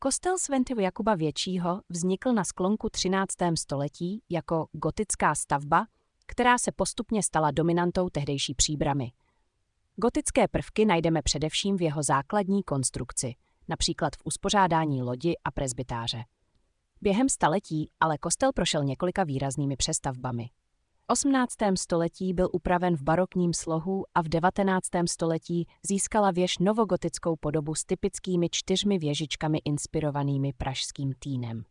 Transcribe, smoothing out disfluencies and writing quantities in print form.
Kostel svätého Jakuba Většího vznikl na sklonku 13. století jako gotická stavba, která se postupně stala dominantou tehdejší Příbrami. Gotické prvky najdeme především v jeho základní konstrukci, například v uspořádání lodi a presbytáře. Během staletí ale kostel prošel několika výraznými přestavbami. V 18. století byl upraven v barokním slohu a v 19. století získala věž novogotickou podobu s typickými 4 věžičkami inspirovanými pražským týnem.